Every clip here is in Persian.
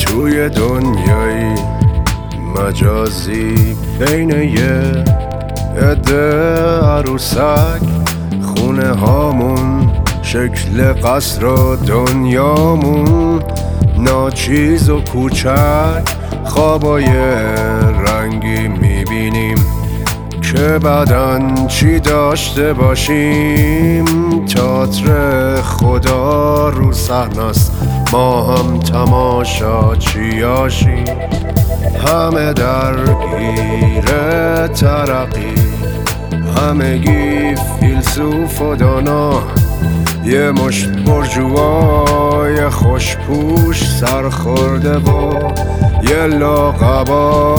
توی دنیایی مجازی بین یه عده عروسک، خونه هامون شکل قصر و دنیامون ناچیز و کوچک، خوابای رنگی میبینیم که بعدن چی داشته باشیم. تئاتر خدا رو صحنه‌ست، ما هم تماشاچیاشیم. همه درگیر ترقی، همگی فیلسوف و دانا، یه مشت برجوای خوشپوش سرخورده و یه لاغبا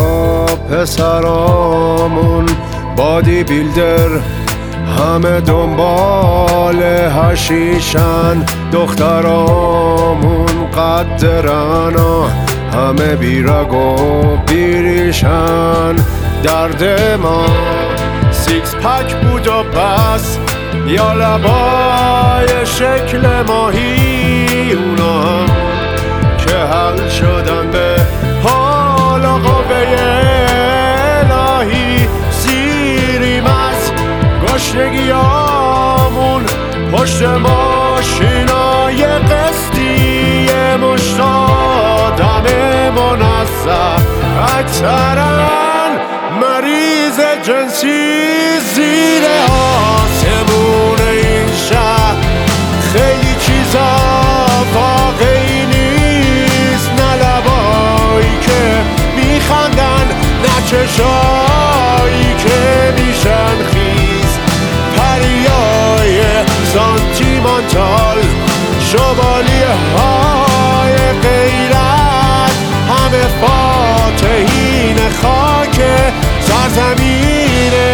پسرامون بادی بیلدر، همه دنبال حشیشن. دخترامون قدرن و همه بیرگ و بیریشن. درد ما سیکس پک بود و بس، یا لبای شکل ماهی، اونا هم که حل شدن به حال و قوه الهی. سیریم از گشنگیامون پشت ماشینای قسطی، مشت آدم منظم اکثرن مریض جنسی. زیر آسمون این شهر خیلی چیزا واقعی نیست، نه لبایی که میخندن، نه چشایی که میشن خیز. پریای سانتیمانتال، شوالیه های غیرت، همه فاتحین خاک سرزمینه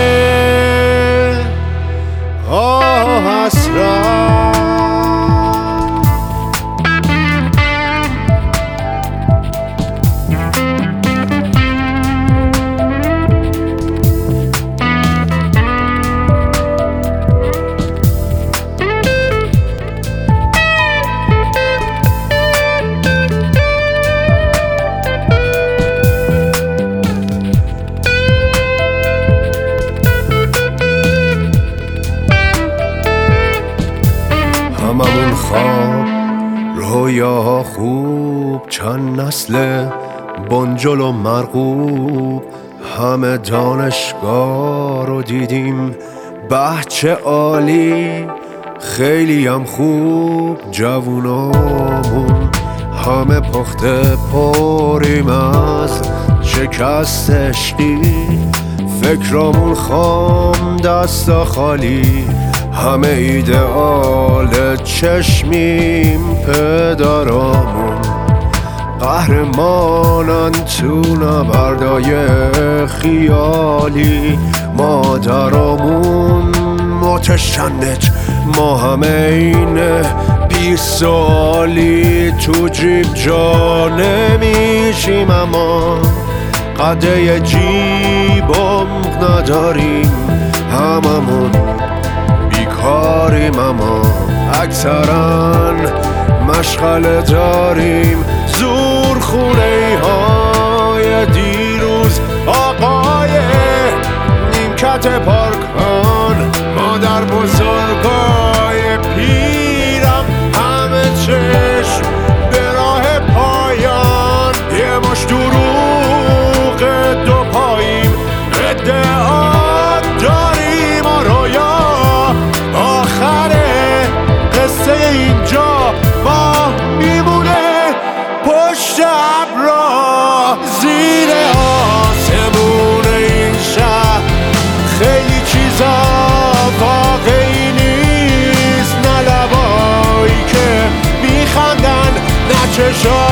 حسرت. هممون خواب، رویاها خوب، چند نسل بنجل و مرغوب، همه دانشگاه رو دیدیم. بچه عالی، خیلی هم خوب. جوونامون همه پخته پریم از شکست عشقی، فکرامون خام دستا خالی. همه ایدئال چشمیم، پدرامون قهرمانن تو نبردای خیالی. مادرامون متشنج، ما همه این بی سوالی. تو جیب جا نمیشیم اما قده جیبم نداریم. هممون بیکاریم اما اکثرن مشغله داریم. زور خونه های دیروز، آقای نیمکت پارکان، مادر بزرگای پیرم، همه چشم به راه پایان. یه مش دروغ دو پاییم، ادعا داریم و رویا. آخره قصه اینجا ما میمونه پشت ابرا. زیر آسمون این شهر خیلی چیزا واقعی نیست، نه لبایی که میخندن، نه چشا